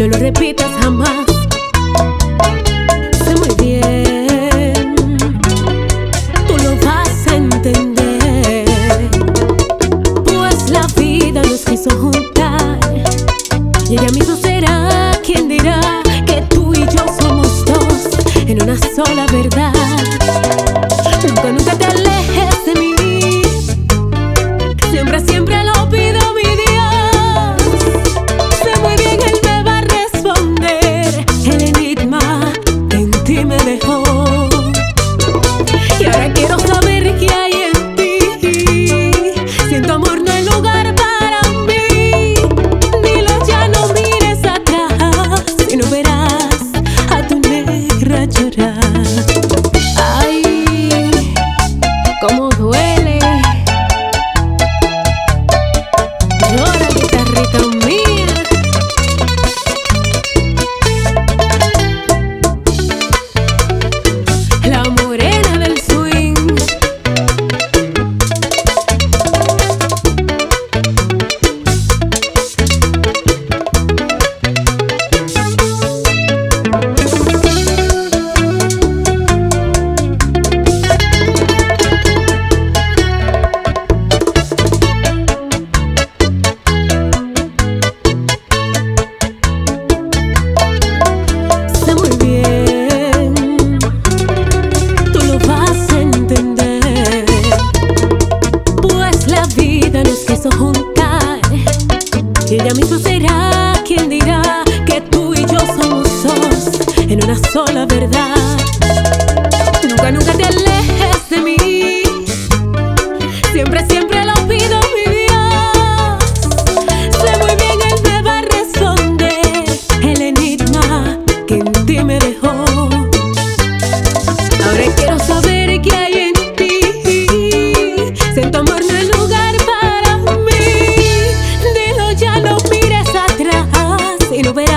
no lo repitas jamás. Sé muy bien, tú lo vas a entender, pues la vida nos quiso juntar y ella misma será quien dirá que tú y yo somos dos en una sola verdad. Nunca, nunca te alejes de mí, siempre, siempre lo pido, mi Dios. Sé muy bien, Él me va a responder el enigma que en ti me dejó. Y ahora quiero saber qué hay en ti, si en tu amor no hay lugar para mí. Dilo ya, no mires atrás y no verás a tu negra llorar. Cómo duele. Llora, guitarrita mía. La morena del swing. Juntar y ella misma será quien dirá que tú y yo somos dos en una sola verdad. Nunca, nunca te alejes de mí, siempre, siempre lo pido, mi Dios. Sé muy bien, Él me va a responder el enigma que en ti me dejó. Ahora quiero saber qué hay en ti, si en tu amor no hay lugar para mí. Dilo ya, no mires atrás y no verás